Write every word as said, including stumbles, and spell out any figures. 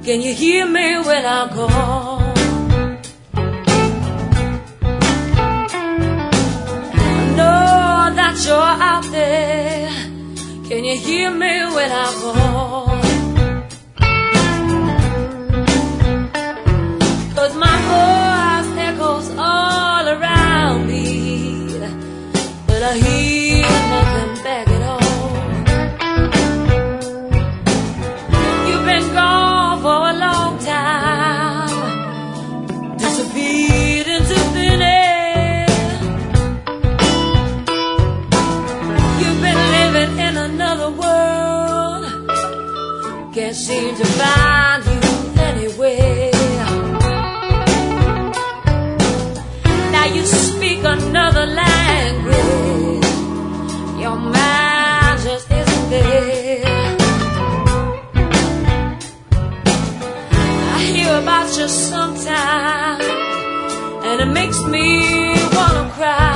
Can you hear me when I call? I know that you're out there. Can you hear me when I call? 'Cause my voice echoes all around me, but I hear nothing back at all. You've been gone for a long time, disappeared into thin air. You've been living in another world, can't seem to find you anywhere. Now you speak another language, your mind just isn't there. I hear about you sometimes, and it makes me wanna cry.